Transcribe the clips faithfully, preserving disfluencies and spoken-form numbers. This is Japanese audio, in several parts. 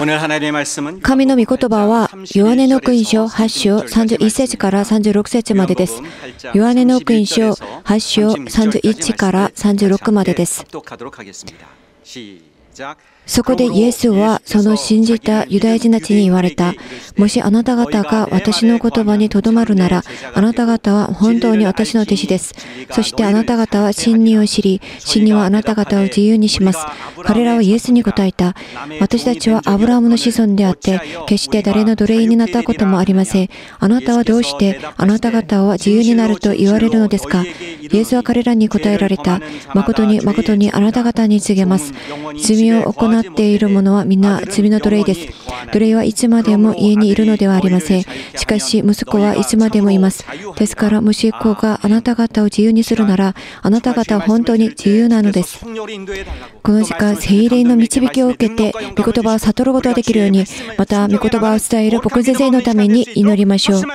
神の御言葉はヨハネの福音書はち章さんじゅういち節からさんじゅうろく節までです。ヨハネの福音書はち章さんじゅういちからさんじゅうろくまでです。そこでイエスはその信じたユダヤ人たちに言われた。もしあなた方が私の言葉にとどまるなら、あなた方は本当に私の弟子です。そしてあなた方は真理を知り、真理はあなた方を自由にします。彼らはイエスに答えた。私たちはアブラハムの子孫であって、決して誰の奴隷になったこともありません。あなたはどうしてあなた方は自由になると言われるのですか。イエスは彼らに答えられた。誠に誠にあなた方に告げます。罪を行っている者はみんな罪の奴隷です。奴隷はいつまでも家にいるのではありません。しかし息子はいつまでもいます。ですから息子があなた方を自由にするなら、あなた方は本当に自由なのです。この時間、聖霊の導きを受けて御言葉を悟ることができるように、また御言葉を伝える僕先生のために祈りましょう。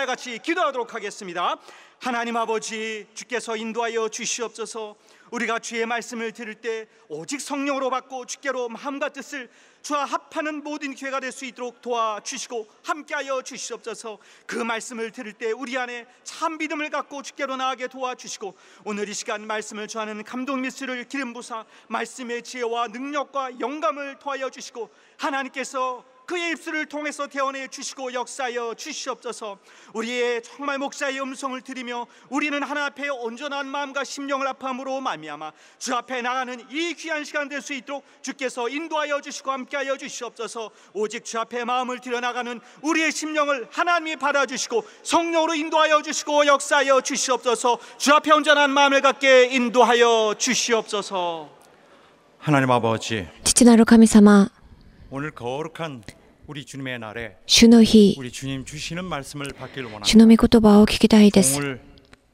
우리가 주의 말씀을 들을 때 오직 성령으로 받고 주께로 마음과 뜻을 주와 합하는 모든 기회가 될 수 있도록 도와주시고 함께하여 주시옵소서. 그 말씀을 들을 때 우리 안에 참 믿음을 갖고 주께로 나아가게 도와주시고, 오늘 이 시간 말씀을 전하는 감동 미스를 기름 부사 말씀의 지혜와 능력과 영감을 더하여 주시고, 하나님께서 그의 입술을 통해서 대언해 주시고 역사하여 주시옵소서. 우리의 정말 목사의 음성을 들으며 우리는 하나 앞에 온전한 마음과 심령을 합함으로 말미암아 주 앞에 나가는 이 귀한 시간 될 수 있도록 주께서 인도하여 주시고 함께하여 주시옵소서. 오직 주 앞에 마음을 들여나가는 우리의 심령을 하나님이 받아주시고 성령으로 인도하여 주시고 역사하여 주시옵소서. 주 앞에 온전한 마음을 갖게 인도하여 주시옵소서. 하나님 아버지, 父なる神様、 오늘 거룩한 우리 주님의 날에 主の日、 우리 주님 주시는 말씀을 받기를 원합니다. 主の御言葉を聞きたいです。 공을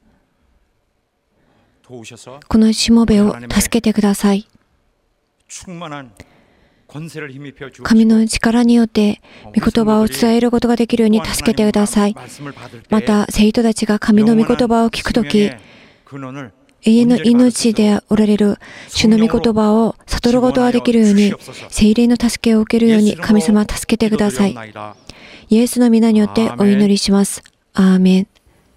도우셔서 このしもべを助けてください。 충만한 권세를 힘입혀 주옵시고 神の力によって御言葉を伝えることができるように助けてください。また生徒たちが神の御言葉を聞くとき、 永遠の命でおられる主の御言葉を悟ることができるように、聖霊の助けを受けるように神様助けてください。イエスの皆によってお祈りします。アーメン。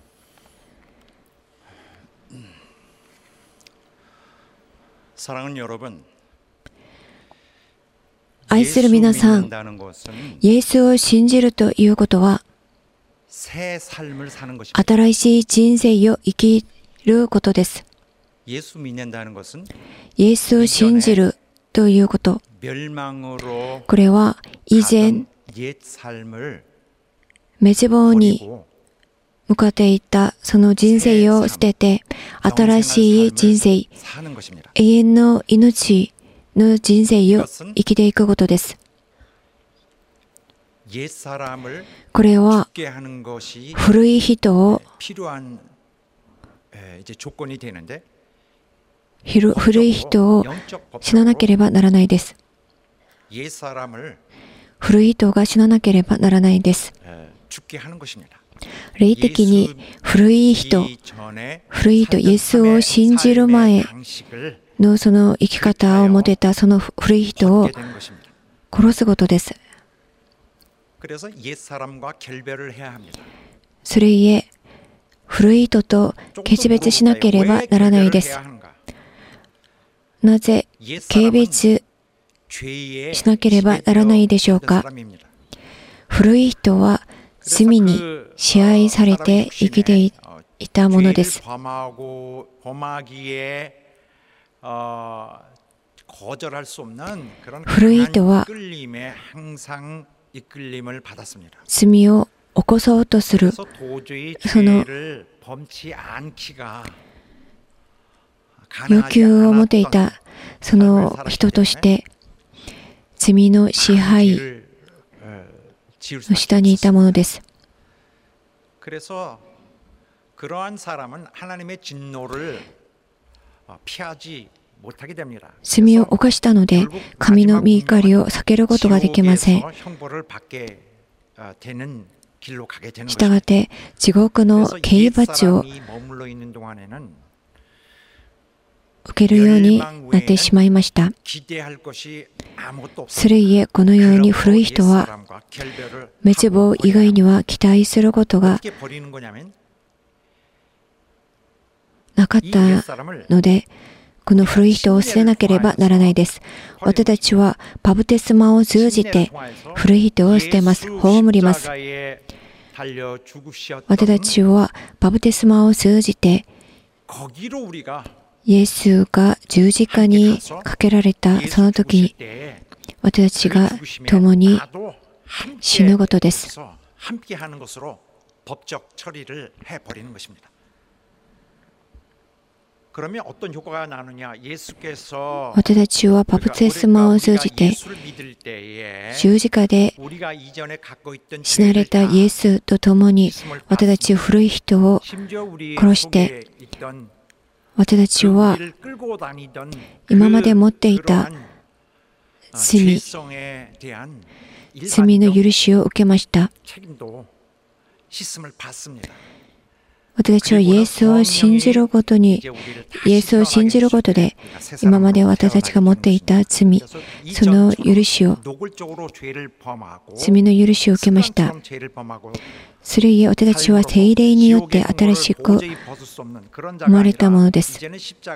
愛する皆さん、イエスを信じるということは、新しい人生を生きることです。イエスを信じるということ、これは以前滅亡に向かっていったその人生を捨てて、新しい人生、永遠の命の人生を生きていくことです。これは古い人を古い人を死ななければならないです。古い人が死ななければならないです。霊的に古い人、古い人、イエスを信じる前のその生き方を持てたその古い人を殺すことです。それゆえ、古い人と決別しなければならないです。なぜ軽蔑しなければならないでしょうか。古い人は罪に支配されて生きていたものです。古い人は罪を起こそうとするその要求を持っていたその人として罪の支配の下にいたものです。罪を犯したので神の御怒りを避けることができません。したがって地獄の刑罰を受けるようになってしまいました。それゆえこのように古い人は滅亡以外には期待することがなかったので、この古い人を捨てなければならないです。私たちはバプテスマを通じて古い人を捨てます。葬ります。私たちはバプテスマを通じてイエスが十字架にかけられたその時に私たちが共に死ぬことです。私たちはバプテスマを通じて十字架で死なれたイエスと共に私たち古い人を殺して私たちは今まで持っていた罪、罪の許しを受けました。私たちはイエスを信じることに、イエスを信じることで、今まで私たちが持っていた罪、その許しを、罪の許しを受けました。それゆえ私たちは聖霊によって新しく生まれたものです。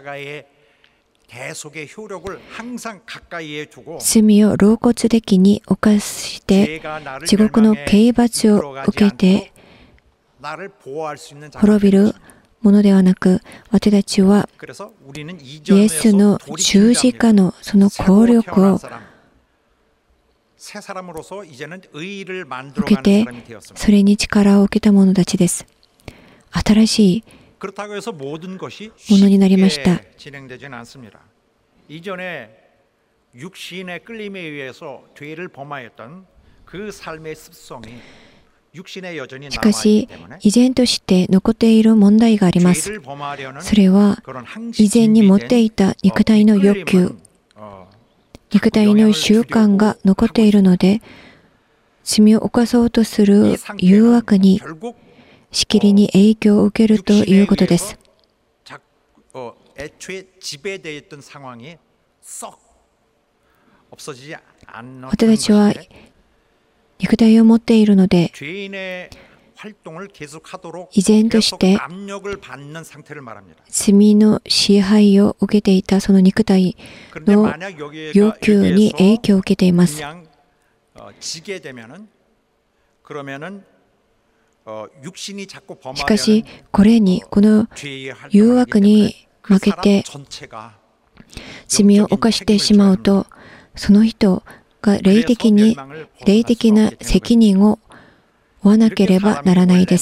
罪を露骨的に犯して、地獄の刑罰を受けて、滅びるものではなく、私たちはイエスの十字架のその効力を受けて、それに力を受けた者たちです。新しいものになりました。しかし、依然として残っている問題があります。それは、以前に持っていた肉体の欲求、肉体の習慣が残っているので、罪を犯そうとする誘惑に、しきりに影響を受けるということです。私たちは肉体を持っているので、依然として罪の支配を受けていたその肉体の要求に影響を受けています。しかし、これに、この誘惑に負けて罪を犯してしまうと、その人が霊的に、霊的な責任を負わなければならないです。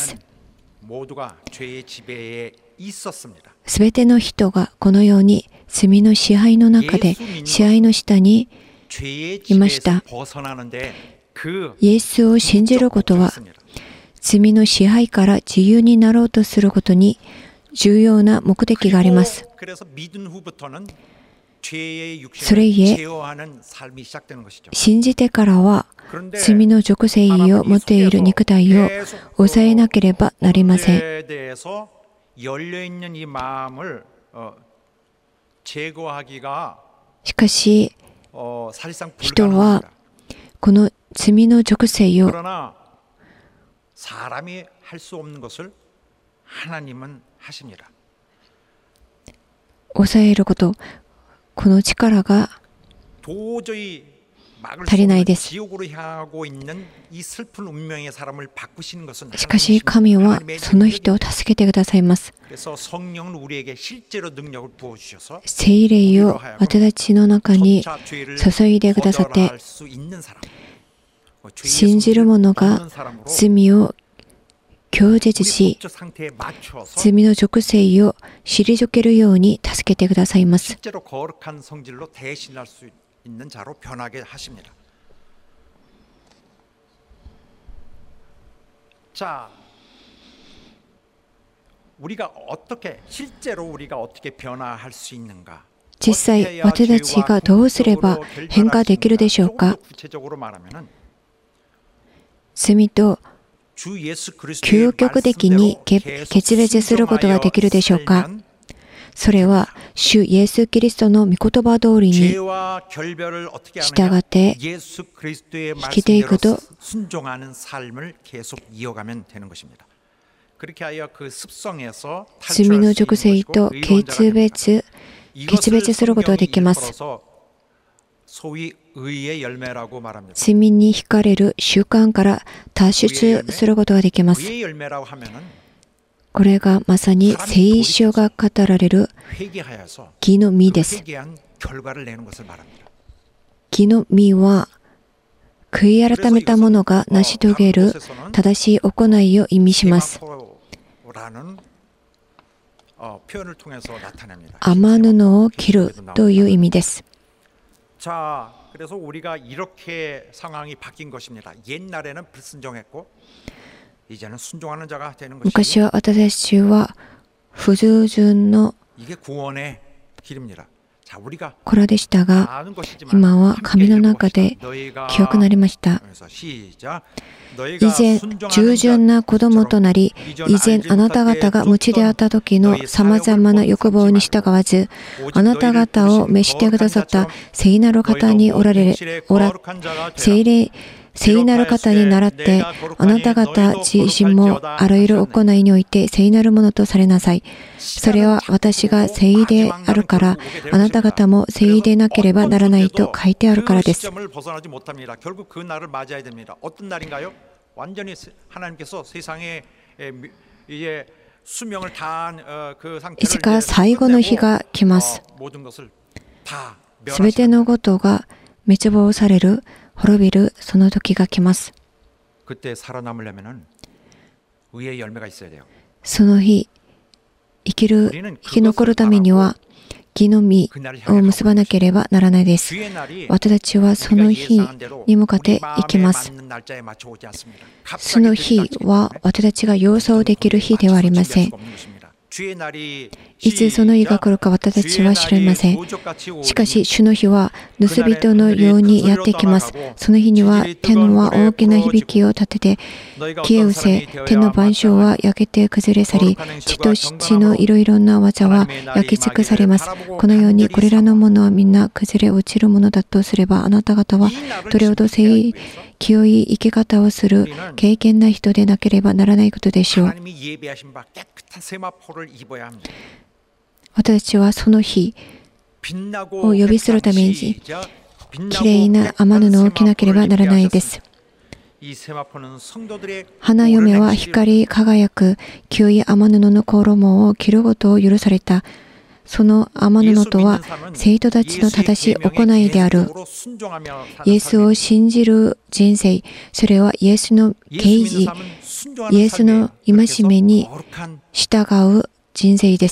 すべての人がこのように罪の支配の中で、支配の下にいました。イエスを信じることは、罪の支配から自由になろうとすることに重要な目的があります。それゆえ、信じてからは、罪の属性を持っている肉体を抑えなければなりません。しかし、人はこの罪の属性を抑えること、この力が足りないです。しかし神はその人を助けてくださいます。聖霊を私たちの中に注いでくださって、信じる者が罪を拒絶し、罪の属性を退けるように助けてくださいます。実際、私たちがどうすれば変化できるでしょうか。罪と究極的に決別することができるでしょうか。 それは主イエス・キリストの御言葉通りに従って生きていくと、罪の属性と決別決別することができます。罪に惹かれる習慣から脱出することができます。これがまさに聖書が語られる義の実です。義の実は悔い改めた者が成し遂げる正しい行いを意味します。雨布を着るという意味です。昔は私たちは不従順の子らでしたが、今は神の中で清くなりました。以前従順な子供となり、以前あなた方が無知であった時のさまざまな欲望に従わず、あなた方を召してくださった聖なる方におられおら聖霊聖なる方に倣って、あなた方自身もあらゆる行いにおいて聖なるものとされなさい。それは私が聖であるから、あなた方も聖でなければならないと書いてあるからです。いつか最後の日が来ます。すべてのことが滅亡される、滅びるその時が来ます。その日、生きる、生き残るためには、義の実を結ばなければならないです。私たちはその日に向かっていきます。その日は私たちが予想できる日ではありません。いつその日が来るか私たちは知りません。しかし主の日は盗人のようにやってきます。その日には天は大きな響きを立てて消え失せ、天の万象は焼けて崩れ去り、地と地のいろいろな技は焼き尽くされます。このようにこれらのものはみんな崩れ落ちるものだとすれば、あなた方はどれほど清清い生き方をする敬虔な人でなければならないことでしょう。私たちはその日を予備するためにきれいな雨布を着なければならないです。花嫁は光り輝く清い雨布の衣を着ることを許された。その雨布とは生徒たちの正しい行いである。イエスを信じる人生、それはイエスの啓示、イエスの戒めに従う人生です。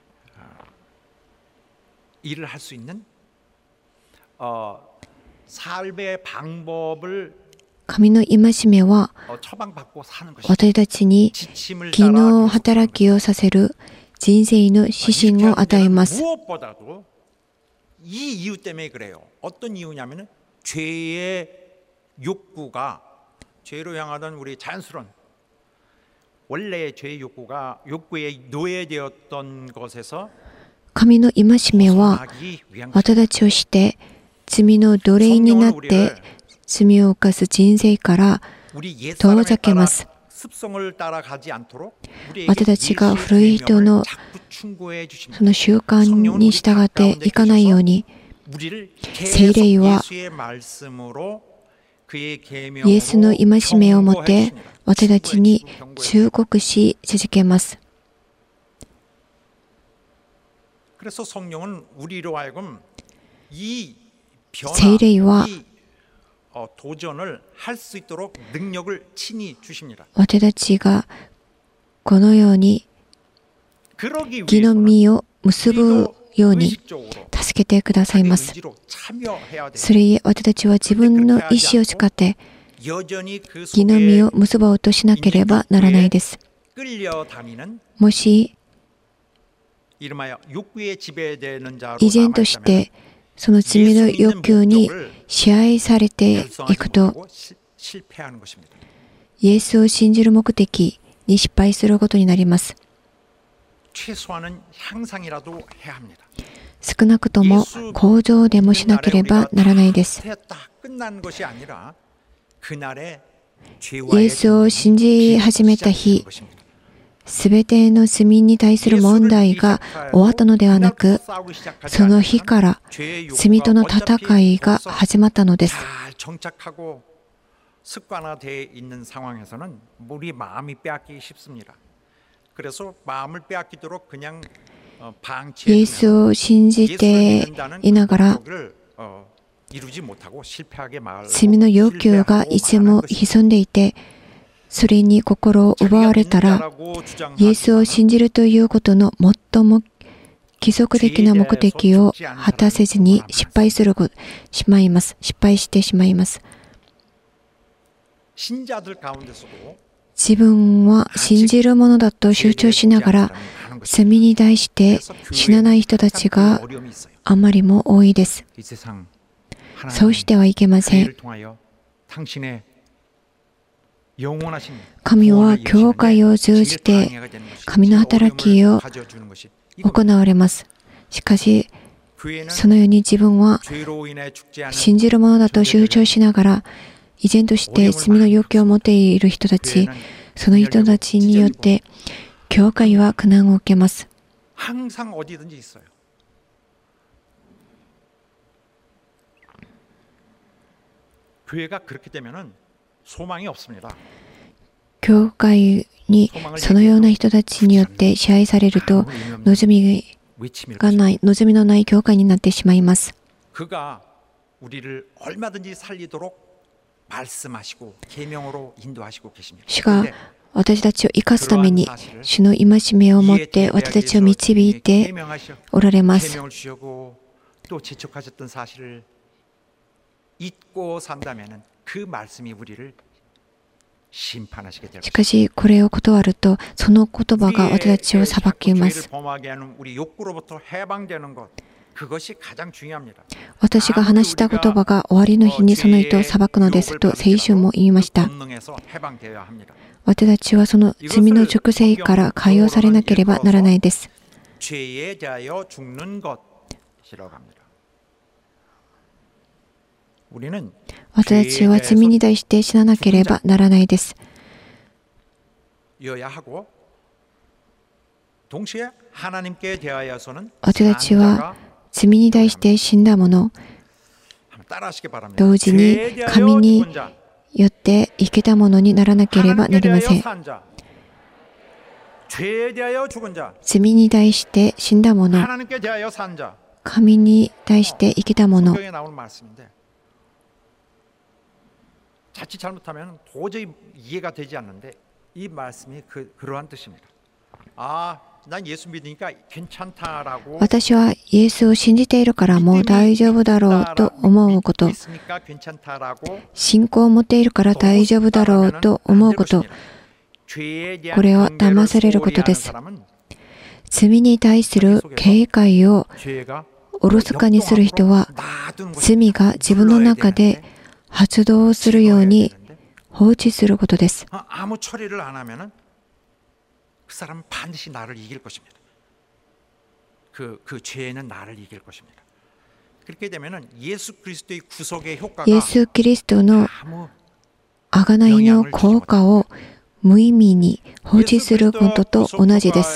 神の戒めは私たちに義の働きをさせる人生の指針を与えます。神の戒めは私たちをして罪の奴隷になって罪を犯す人生から遠ざけます。私たちが古い人のその習慣に従っていかないように、聖霊はイエスの戒めをもって私たちに忠告し続けます。聖霊は私たちがこのように義の実を結ぶように助けてくださいます。それゆえ私たちは自分の意志を使って義の実を結ぼうとしなければならないです。もし依然としてその罪の欲求に支配されていくと、イエスを信じる目的に失敗することになります。 최소한은 향상이라도 해야 합니다. 少なくとも向上でもしなければならないです。 끝난 것이 아니라 그날에 イエスを信じ始めた日、すべての罪に対する問題が終わったのではなく、その日から罪との戦いが始まったのです。 습관화되어 있는 상황에서는 우리 마음이 빼앗기기 쉽습니다. 그래서 마음을 빼앗기도록 그냥 イエスを信じていながら、罪の要求がいつも潜んでいて、それに心を奪われたら、イエスを信じるということの最も規則的な目的を果たせずに失敗するしまいます。失敗してしまいます。自分は信じるものだと主張しながら、罪に対して死なない人たちがあまりも多いです。そうしてはいけません。神は教会を通じて神の働きを行われます。しかし、そのように自分は信じるものだと主張しながら、依然として罪の欲求を持っている人たち、その人たちによって教会は苦難を受けます。教会にそのような人たちによって支配されると、望みがない、望みのない教会になってしまいます。主が私たちを生かすために、主の戒めを持って私たちを導いておられます。しかし、これを断ると、その言葉が私たちを裁きます。私が話した言葉が終わりの日にその人を裁くのですと聖書も言いました。私たちはその罪の熟成から解放されなければならないです。私たちは罪に対して死ななければならないです。私たちは罪に対して死んだもの、同時に神によって生きたものにならなければなりません。罪に対して死んだもの、神に対して生きたもの、私はイエスを信じているからもう大丈夫だろうと思うこと、信仰を持っているから大丈夫だろうと思うこと、これは騙されることです。罪に対する警戒をおろそかにする人は、罪が自分の中で発動するように放置することです。 그 사람은 반드시 나를 이길 것입니다. 그, 그 죄는 나를 이길 것입니다. 그렇게 되면은 예수 그리스도의 구속의 효과가 イエス・キリストの贖いの効果を無意味に放置することと同じです。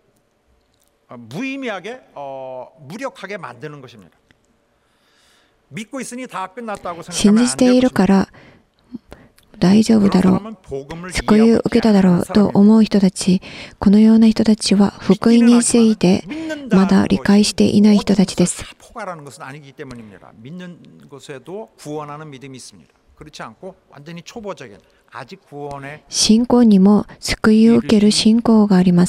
무의미하게 어, 무력하게 만드는 것입니다. 믿고 있으니 다 끝났다고 생각하면 信じているから大丈夫だろう、救いを受けただろうと思う人たち、このような人たちは福音についてまだ理解していない人たちです。信仰にも救いを受ける信仰があります。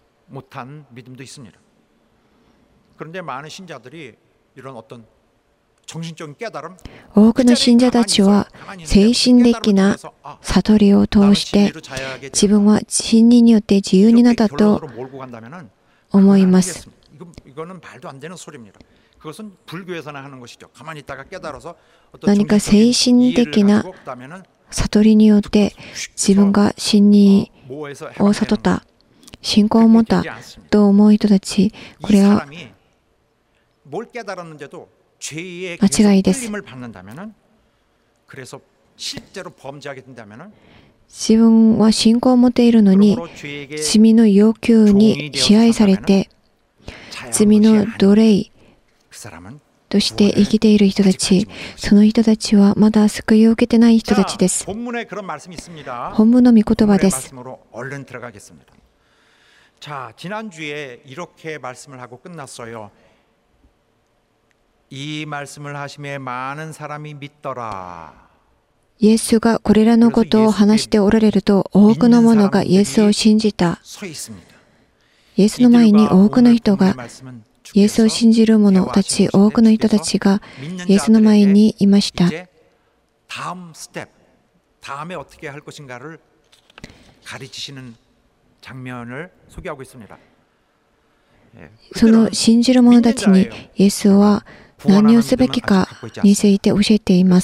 多くの信者たちは精神的な悟りを通して自分は真理によって自由になったと思います。何か精神的な悟りによって自分が真理を悟った。 信仰を持ったと思う人たち、これは間違いです。自分は信仰を持っているのに、罪の要求に支配されて、罪の奴隷として生きている人たち、その人たちはまだ救いを受けてない人たちです。本文の御言葉です。 자, 지난주에 이렇게 말씀을 하고 끝났어요. 이 말씀을 하심에 많은 사람이 믿더라. イエスがこれらのことを話しておられると、多くの者がイエスを信じた。イエスの前に多くの人が、イエスを信じる者たち、多くの人たちがイエスの前にいました。 다음 스텝, 다음에 어떻게 할 것인가를 가르치시는 장면을 소개하고 있습니다. その信じる者たちにイエスは何をすべきかについて教えています。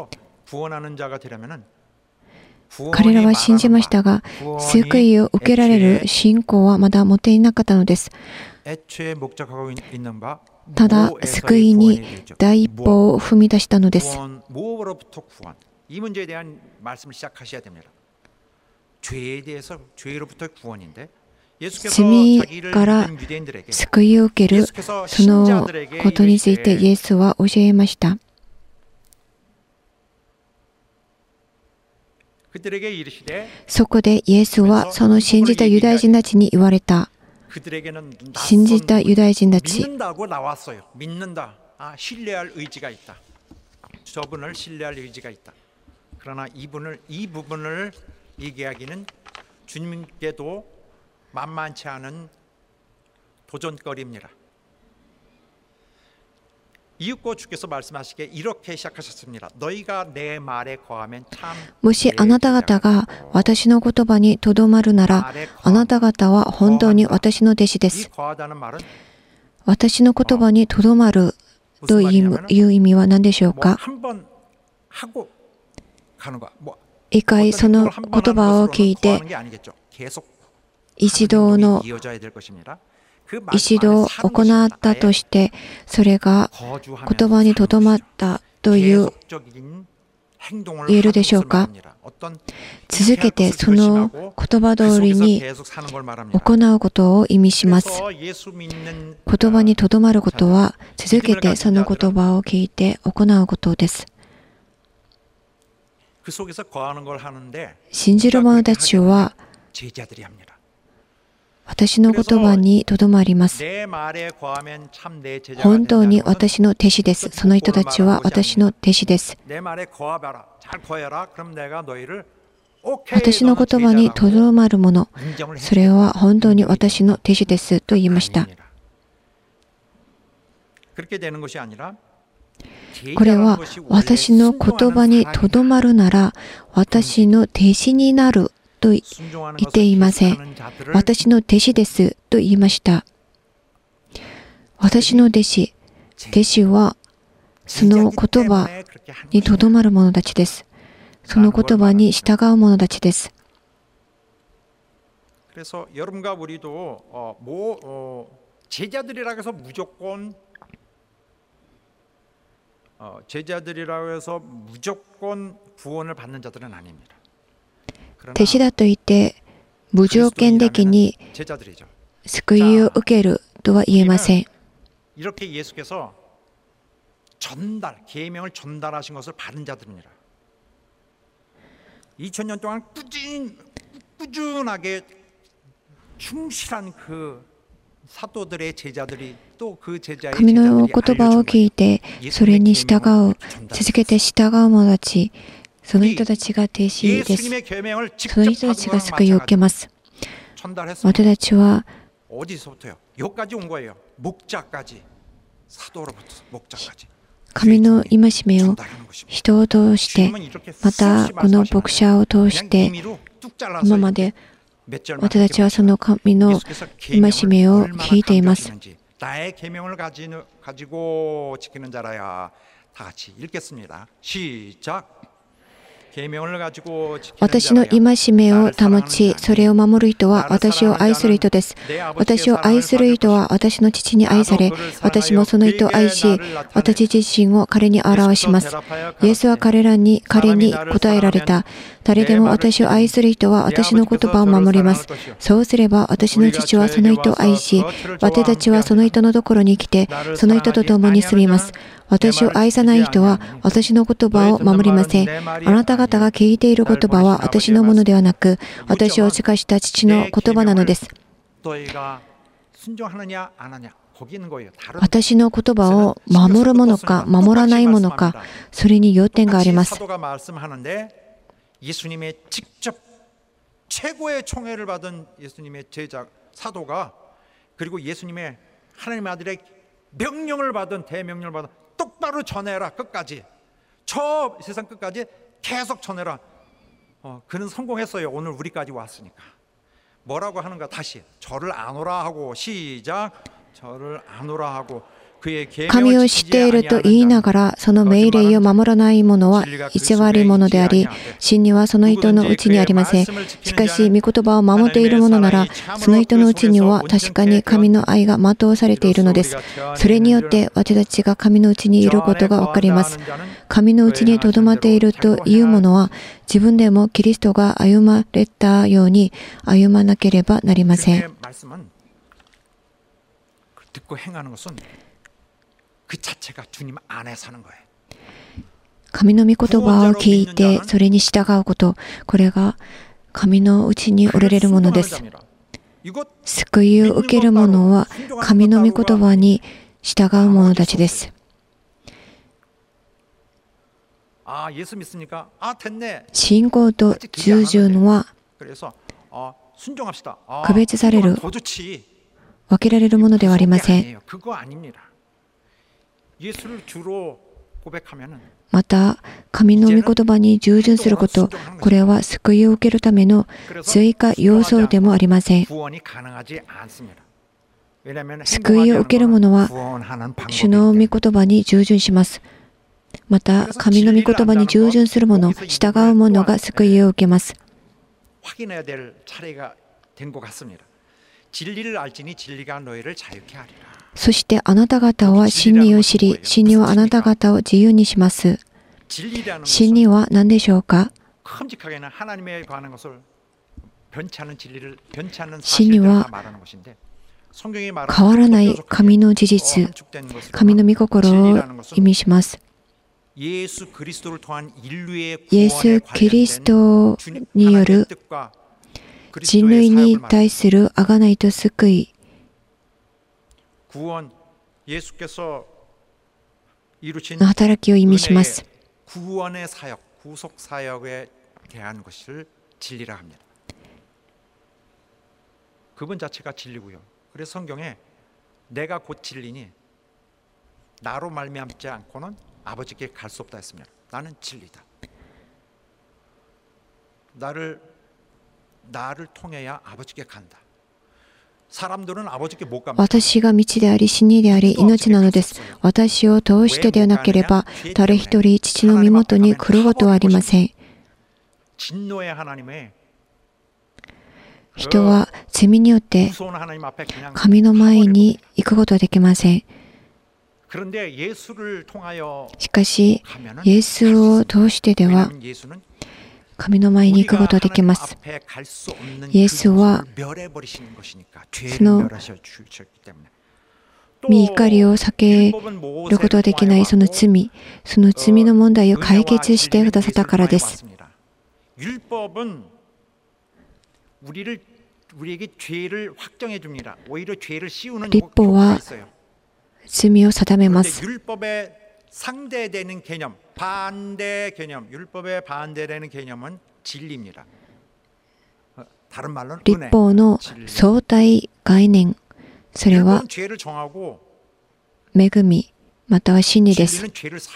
彼らは信じましたが、救いを受けられる信仰はまだ持っていなかったのです。ただ、救いに第一歩を踏み出したのです。罪から救いを受ける、そのことについてイエスは教えました。そこでイエスはその信じたユダヤ人たちに言われた。信じたユダヤ人たち。 주님께도 만만치 않은 도전거리입니다. 이윽고 주께서 말씀하시기에 이렇게 시작하셨습니다. 너희가 내 말에 거하면 참. もしあなた方が私の言葉にとどまるなら、あなた方は本当に私の弟子です。私の言葉にとどまるという意味は何でしょうか。一回その言葉を聞いて、一度の一度行ったとして、それが言葉にとどまったという言えるでしょうか。続けてその言葉通りに行うことを意味します。言葉にとどまることは、続けてその言葉を聞いて行うことです。信じる者たちは私の言葉にとどまります。本当に私の弟子です。その人たちは私の弟子です。私の言葉にとどまる者、それは本当に私の弟子ですと言いました。これは私の言葉にとどまるなら私の弟子になると言っていません。私の弟子ですと言いました。私の弟子、弟子はその言葉にとどまる者たちです。その言葉に従う者たちです。 그래서 여러분과 우리도 어, 뭐 어, 제자들이라고 해서 무조건 어, 제자들이라고 해서 무조건 구원을 받는 자들은 아닙니다. 弟子だと言って無条件的に救いを受けるとは言えません。 이렇게 예수께서 전달, 계명을 전달하신 것을 받은 자들입니다. 이천 년 동안 꾸준, 꾸준하게 충실한 그 사도들의 제자들이 또 그 제자의 神の言葉を聞いてそれに従う、続けて従う者たち、その人たちが弟子です。その人たちが救いを受けます。私たちは神の戒めを人を通して、またこの牧者を通して、今まで私たちはその神の戒めを聞いています。 나의 계명을 가지고 지키는 자라야. 다 같이 읽겠습니다. 시작. 私の戒めを保ち、それを守る人は私を愛する人です。私を愛する人は私の父に愛され、私もその人を愛し、私自身を彼に表します。イエスは彼らに、彼に答えられた。誰でも私を愛する人は私の言葉を守ります。そうすれば私の父はその人を愛し、私たちはその人のところに来て、その人と共に住みます。私を愛さない人は私の言葉を守りません。あなた方が聞いている言葉は私のものではなく、私を近した父の言葉なのです。私の言葉を守るものか守らないものか、それに要点があります。 예수님의 직접 최고의 총애를 받은 예수님의 제자 사도가 그리고 예수님의 하나님 아들의 명령을 받은 대명령을 받은 똑바로 전해라 끝까지 저 세상 끝까지 계속 전해라. 어, 그는 성공했어요. 오늘 우리까지 왔으니까. 뭐라고 하는가 다시 저를 아노라 하고 시작 저를 아노라 하고 神を知っていると言いながら、その命令を守らない者は偽り者であり、真理はその人のうちにありません。しかし、御言葉を守っている者なら、その人のうちには確かに神の愛が全うされているのです。それによって私たちが神のうちにいることがわかります。神のうちにとどまっているという者は、自分でもキリストが歩まれたように歩まなければなりません。 神の御言葉を聞いてそれに従うこと、これが神のうちにおられるものです。救いを受ける者は神の御言葉に従う者たちです。信仰と従順は区別される、分けられるものではありません。 また、神の御言葉に従順すること、これは救いを受けるための追加要素でもありません。救いを受ける者は、主の御言葉に従順します。また、神の御言葉に従順する者、従う者が救いを受けます。 そしてあなた方は真理を知り、真理はあなた方を自由にします。真理は何でしょうか？真理は変わらない神の事実、神の御心を意味します。イエス・キリストによる人類に対する贖いと救い、 の働きを意味します。私が道であり、真理であり、命なのです。私を通してでなければ、誰一人父の身元に来ることはありません。人は罪によって神の前に行くことはできません。しかし、イエスを通してでは、神の前に行くことができます。イエスはその御怒りを避けることができないその罪、その罪の問題を解決してくださったからです。律法は罪を定めます。 상대되는 개념, 반대 개념, 율법에 반대되는 개념은 진리입니다. 다른 말로는 은혜. 律法の相対概念、それは恵みまたは真理です。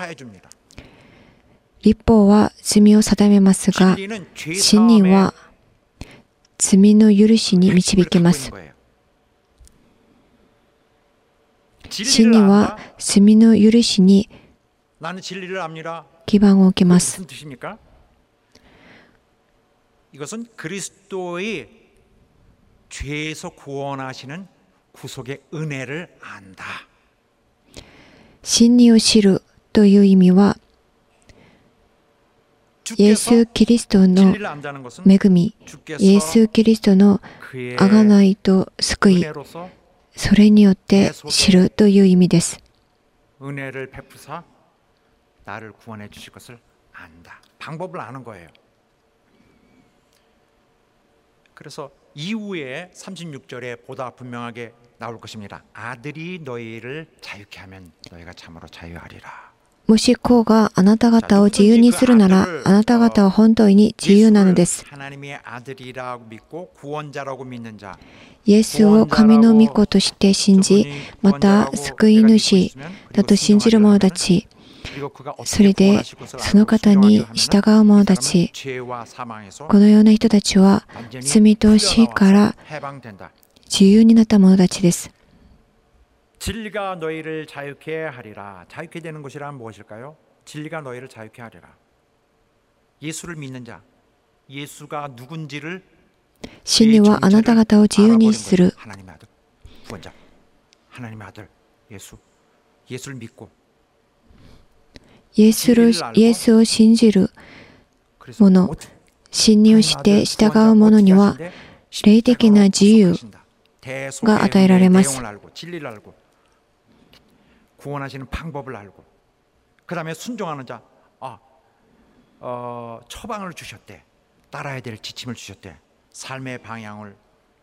律法は罪を定めますが、真理は罪の許しに導きます。真理は罪の許しに基盤を置きます。 이것은 그리스도의 죄에서 구원하시는 구속의 은혜를 안다. 真理を知るという意味は、イエス・キリストの 진리를 안다는 것은 恵み、イエス・キリストの 그의 贖いと救い、 은혜로서 それによって知るという意味です。 은혜를 베푸사 나를 구원해 주실 것을 안다. 방법을 아는 거예요. 그래서 이후에 삼십육 절에 보다 분명하게 나올 것입니다. 아들이 너희를 자유케 하면 너희가 참으로 자유하리라. もし子があなた方を自由にするなら、あなた方は本当に自由なのです。 하나님의 아들이라고 믿고 구원자라고 믿는 자. イエスを神の御子として信じ、また救い主だと信じる者たち、それでその方に従う者たち、このような人たちは罪と死から自由になった者たちです。 진리가 너희를 자유케 하리라. 자유케 되는 것이란 무엇일까요? 진리가 너희를 자유케 하리라. 예수를 믿는 자, 예수가 누군지를 真理はあなた方を自由にする。 하나님의 아들, 구원자, 하나님의 아들 예수, 예수를 믿고 イエスるイエスを信じる者、真理をして従う者には霊的な自由が与えられます。 진리를 알고 구원하시는 방법을 알고 그 다음에 순종하는 자, 아, 어, 처방을 주셨대. 따라야 될 지침을 주셨대. 삶의 방향을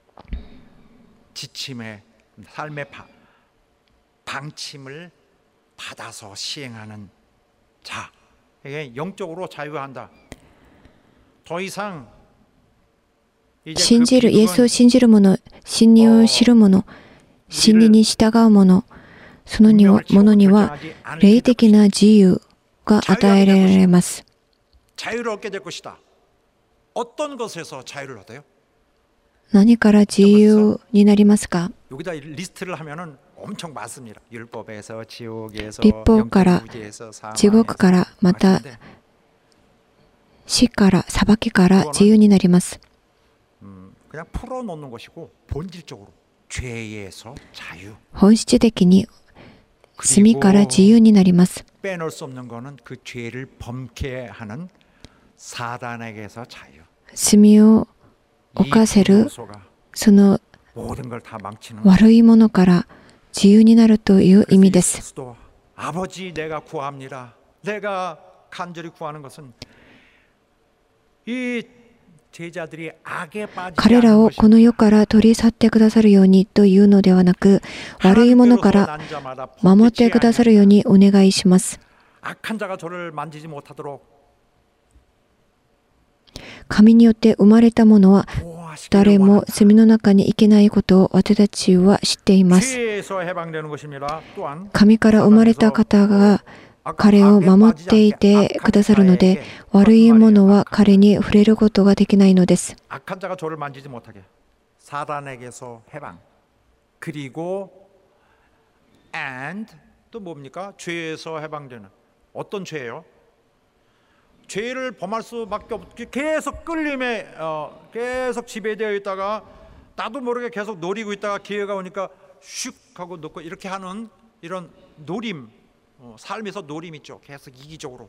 지침의 삶의 바, 방침을 받아서 시행하는 자, 이게 영적으로 자유한다. 더 이상 信じるイエスを信じる者、真理を知る者、真理に従う者、その者には霊的な自由が与えられます。 자유를 얻게 될 것이다. 어떤 것에서 자유를 얻어요? 何から自由になりますか? 여기다 리스트를 하면은 엄청 많습니다. 율법에서, 지옥에서, 律法から、地獄から、また死から、裁きから自由になります。 그냥 풀어놓는 것이고 본질적으로 죄에서 자유. 本質的に罪から自由になります。 빼놓을 수 없는 것은 그 죄를 범케 하는 사단에게서 자유. 罪を犯せるその 모든 걸 다 망치는 悪いものから自由になるという意味です。 아버지 내가 구합니다. 내가 간절히 구하는 것은 이 彼らをこの世から取り去ってくださるようにというのではなく、悪いものから守ってくださるようにお願いします。神によって生まれたものは誰も罪の中に行けないことを私たちは知っています。神から生まれた方が彼を守っていてくださるので、悪いものは彼に触れることができないのです。 악한 자가 저를 만지지 못하게 사단에게서 해방. 그리고 and 또 뭡니까? 죄에서 해방되는. 어떤 죄예요? 죄를 범할 수밖에 없. 계속 끌림에 어, 계속 지배되어 있다가 나도 모르게 계속 노리고 있다가 기회가 오니까 슉 하고 놓고 이렇게 하는 이런 노림. 어, 삶에서 노림 있죠. 계속 이기적으로.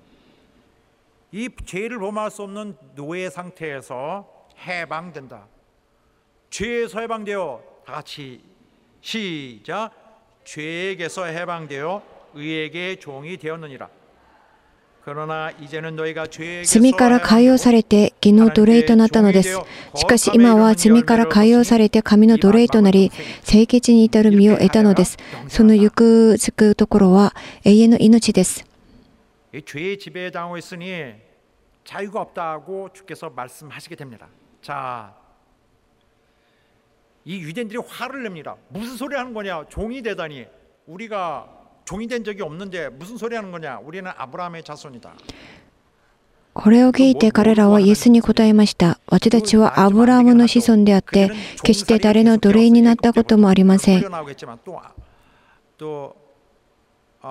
이 죄를 범할 수 없는 노예 상태에서 해방된다. 죄에서 해방되어 다 같이 시작. 죄에게서 해방되어 의에게 종이 되었느니라. 그러나 이제는 너희가 죄에게서 罪から解放されて義の奴隷となったのです。しかし今は罪から解放されて神の奴隷となり、聖潔に至る身を得たのです。その行くつくところは永遠の命です。 죄의 지배에 당하고 있으니 자유가 없다고 주께서 말씀하시게 됩니다. 자, 이 유대인들이 화를 냅니다. 무슨 소리 하는 거냐? 종이 되다니. 우리가 종이 된 적이 없는데 무슨 소리 하는 거냐? 우리는 아브라함의 자손이다. これを聞いて彼らはイエスに答えました。私たちはアブラハムの子孫であって、決して誰の奴隷になったこともありません。 또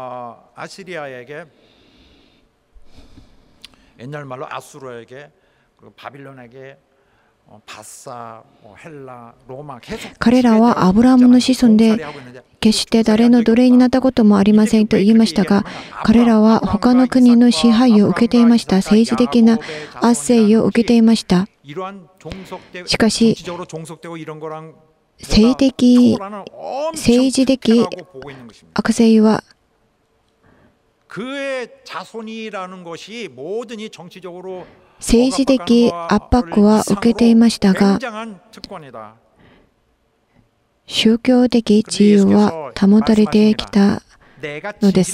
아시리아에게 옛날 말로 아수르에게 그리고 바빌론에게 바사, 헬라,ローマ 계속 彼らはアブラハムの子孫で決して誰の奴隷になったこともありませんと言いましたが、彼らは他の国の支配を受けていました。政治的な圧政を受けていました。しかし政的政治的悪政は政治的圧迫は受けていましたが、宗教的自由は保たれてきたのです。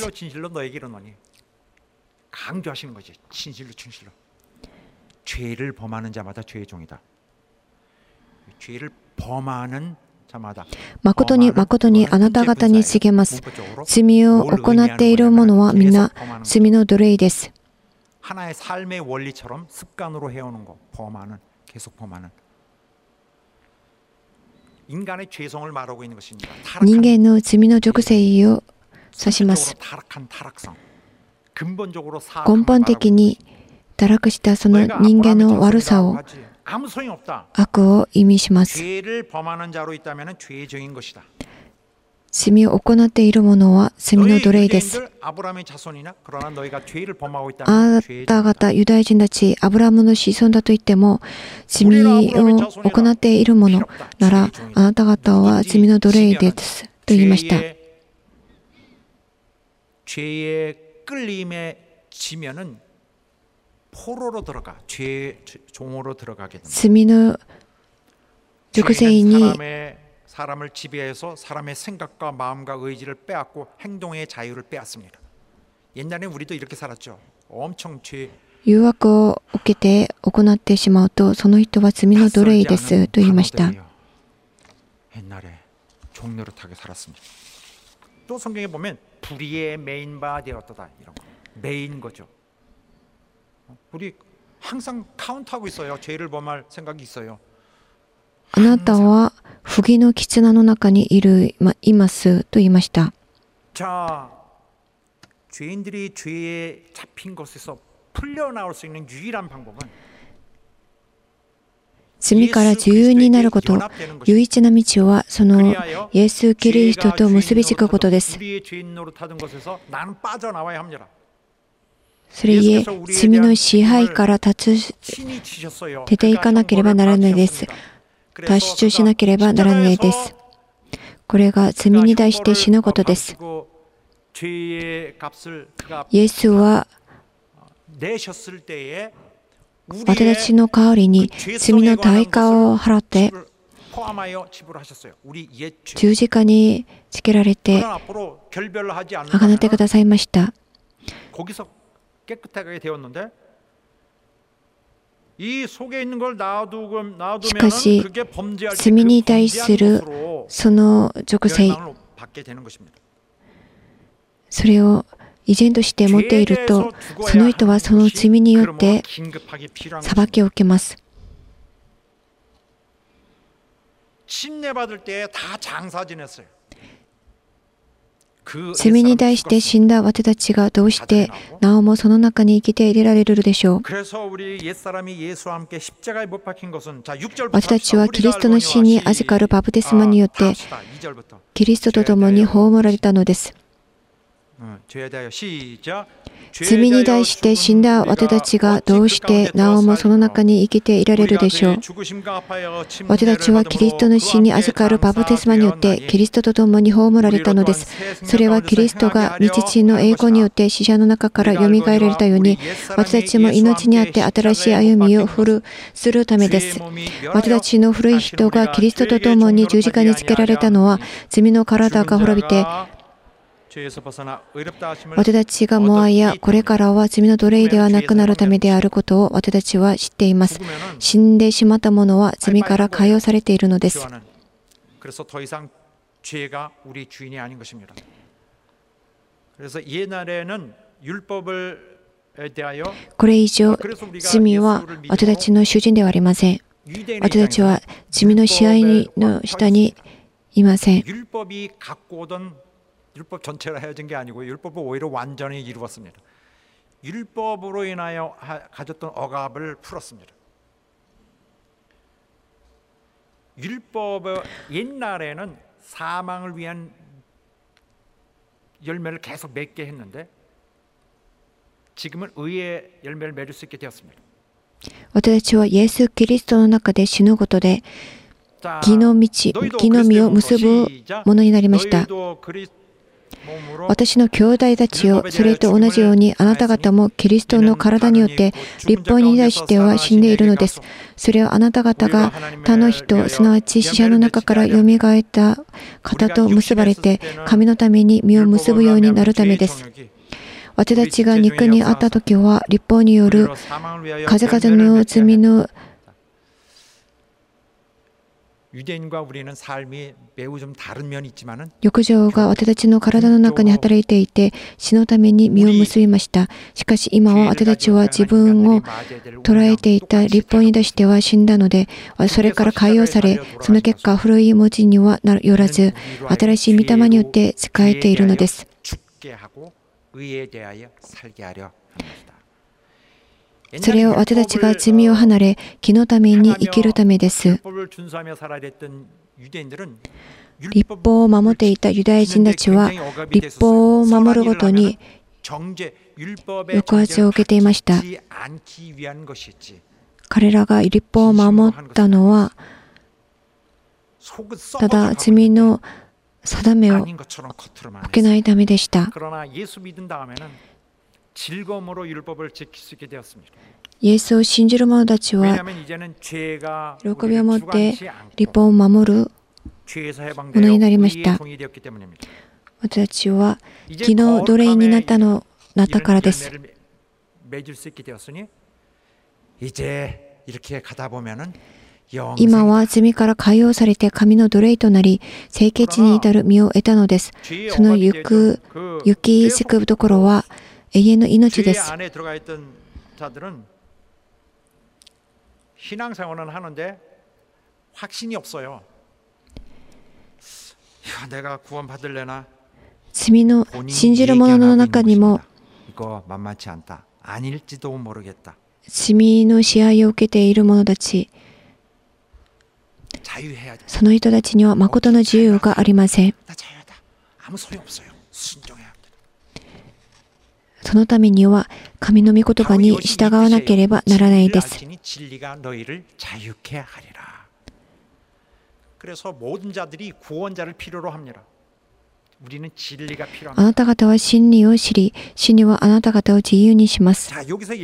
誠に誠にあなた方に告げます。罪を行っている者は皆罪の奴隷です。 하나의 삶의 원리처럼 습관으로 해오는 거, 범하는, 계속 범하는 인간의 죄성을 말하고 있는 것입니다. 人間の罪の属性を指します。 타락한 타락성, 근본적으로 根本的に堕落したその人間の悪さを、 아무 소용이 없다. 悪を意味します。 죄를 범하는 자로 있다면 죄의 종인 것이다. 罪を行っている者は罪の奴隷です。あなた方ユダヤ人たち、アブラハムの子孫だと言っても、罪を行っている者なら、あなた方は罪の奴隷ですと言いました。罪の属性に 사람을 지배해서 사람의 생각과 마음과 의지를 빼앗고 행동의 자유를 빼앗습니다. 옛날에 우리도 이렇게 살았죠. 엄청 죄 誘惑を受けて行ってしまうと、その人は罪の奴隷ですと言いました。 옛날에 종노릇하게 살았습니다. 또 성경에 보면 불의의 메인바 되었다 이런 거. 메인 거죠. 우리 항상 카운트하고 있어요. 죄를 범할 생각이 있어요. あなたは不義の絆の中にいる、ま、いますと言いました。 자, 죄인들이 죄에 잡힌 것에서 풀려 나올 수 있는 유일한 방법은 罪から自由になること、唯一な道はそのイエス・キリストと結びつくことです。それゆえ、罪の支配から立つ出ていかなければならないです。 脱出しなければならないです。これが罪に対して死ぬことです。イエスは私たちの代わりに罪の代価を払って十字架につけられて贖ってくださいました。 しかし、罪に対するその属性、それを依然として持っていると、その人はその罪によって裁きを受けます。 罪に対して死んだ私たちがどうしてなおもその中に生きていられるでしょう。私たちはキリストの死に預かるバプテスマによってキリストと共に葬られたのです。 罪に対して死んだ私たちがどうしてなおもその中に生きていられるでしょう。私たちはキリストの死に預かるバプテスマによってキリストと共に葬られたのです。それはキリストが御父の栄光によって死者の中からよみがえられたように、私たちも命にあって新しい歩みをするためです。私たちの古い人がキリストと共に十字架につけられたのは、罪の体が滅びて、 私たちがもはやこれからは罪の奴隷ではなくなるためであることを私たちは知っています。死んでしまった者は罪から解放されているのです。これ以上、罪は私たちの主人ではありません。私たちは罪の支配の下にいません。 율법 전체가 헤어진 게 아니고 율법을 오히려 완전히 이루었습니다. 율법으로 인하여 가졌던 억압을 풀었습니다. 율법의 옛날에는 사망을 위한 열매를 계속 맺게 했는데 지금은 의의 열매를 맺을 수 있게 되었습니다. 私たちはイエス・キリストの中で死ぬことで義の道、義の実を結ぶものになりました。私の兄弟たちをそれと同じようにあなた方もキリストの体によって律法に対しては死んでいるのです。それはあなた方が他の人、すなわち死者の中からよみがえった方と結ばれて神のために実を結ぶようになるためです。私たちが肉にあったときは律法による数々の罪の欲情が私たちの体の中に働いていて死のために実を結びました。しかし今は私たちは自分を捉えていた律法に対しては死んだので、それから解放され、その結果古い文字にはよらず新しい御霊によって使えているのです。それを私たちが罪を離れ、義のために生きるためです。律法を守っていたユダヤ人たちは、律法を守るごとに抑圧を受けていました。彼らが律法を守ったのは、ただ罪の定めを受けないためでした。イエスを信じる者たちは喜びを持って律法を守るものになりました。私たちは義の奴隷になったのなったからです。今は罪から解放されて神の奴隷となり、聖潔に至る身を得たのです。その行く行き着くところは永遠の命です。罪の信じる者の中にも罪の支配を受けている者たち、その人たちには誠の自由がありません。そのためには神の御言葉に従わなければならないです。あなた方は真理を知り、真理はあなた方を自由にします。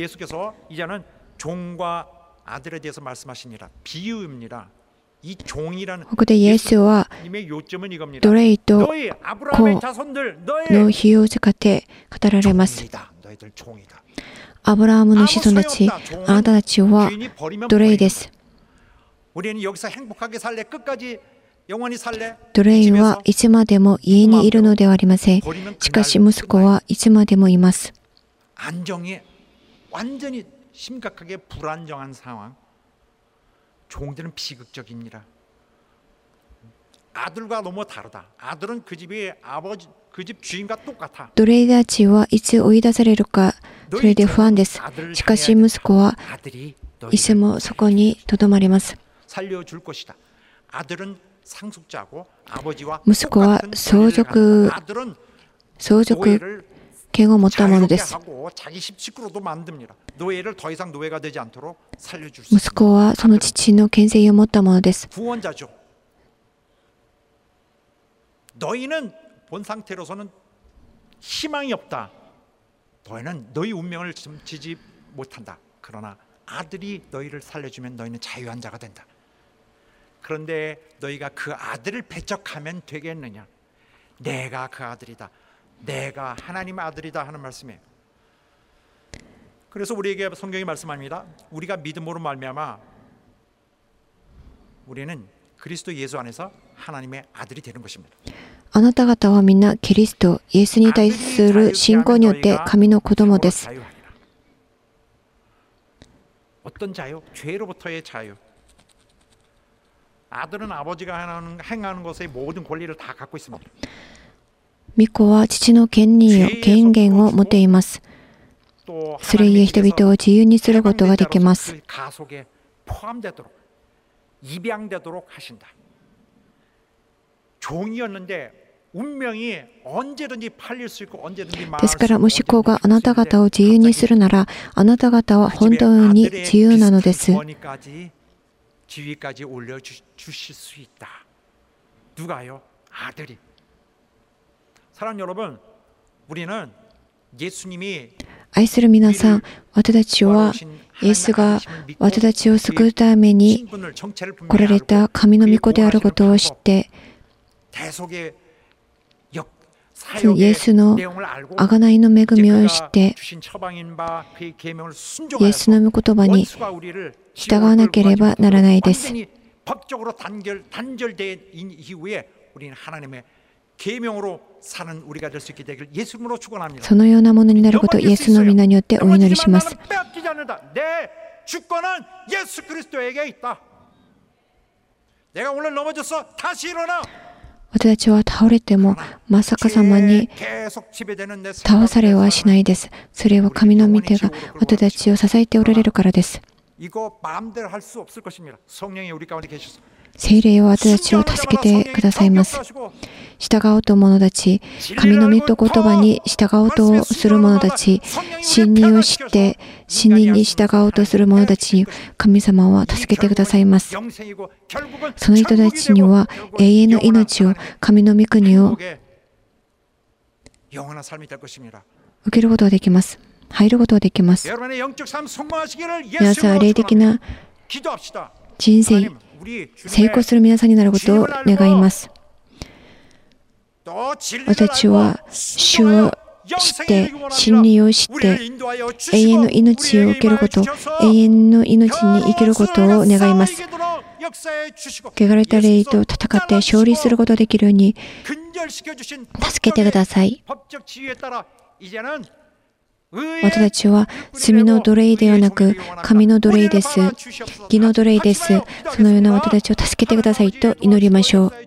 ここでイエスは奴隷と子の比喩を使って語られます。アブラハムの子孫たち、あなたたちは奴隷です。奴隷はいつまでも家にいるのではありません。しかし息子はいつまでもいます。 종들은 비극적입니다. 아들과 너무 다르다. 아들은 그 집의 아버지, 그 집 주인과 똑같아. 奴隷たちはいつ追い出されるか、それで不安です。しかし息子はいつもそこにとどまります。 살려줄 것이다. 아들은 상속자고 아버지와 息子は相続、相続権を持ったものです。息子はその父の権勢を持ったものです。 내가 하나님의 아들이다 하는 말씀이에요. 그래서 우리에게 성경이 말씀합니다. 우리가 믿음으로 말미암아 우리는 그리스도 예수 안에서 하나님의 아들이 되는 것입니다. あなた方はみんなキリスト、イエスに対する信仰によって神の子供です。 어떤 자유? 죄로부터의 자유. 아들은 아버지가 행하는 것의 모든 권리를 다 갖고 있습니다. 御子は父の権利を権限を持っています。それゆえ人々を自由にすることができます。 입양되도록 하신다. 종이었는데 운명이 언제든지 팔릴 수 있고 언제든지 망할 ですから、 수 もし子があなた方を自由にするなら、あなた方は本当に自由なのです。 지위까지 올려주실 수 있다. 누가요? 아들이. 사랑하는 여러분, 우리는 예수님이 愛する皆さん、私たちはイエスが私たちを救うために来られた神の御子であることを知って、イエスの贖いの恵みを知って、イエスの御言葉に従わなければならないです。 そのようなものになることをイエスの皆によってお祈りします。 私たちは倒れてもまさかさまに倒されはしないです。それは神の御手が私たちを支えておられるからです。 聖霊は私たちを助けてくださいます。従おうと者たち、神の御言葉に従おうとする者たち、真理を知って真理に従おうとする者たちに神様は助けてくださいます。その人たちには永遠の命を、神の御国を受けることができます。入ることができます。皆さん、霊的な人生、成功する皆さんになることを願います。私たちは主を知って、真理を知って、永遠の命を受けること、永遠の命に生きることを願います。汚れた霊と戦って勝利することができるように助けてください。私たちは罪の奴隷ではなく神の奴隷です。義の奴隷です。そのような私たちを助けてくださいと祈りましょう。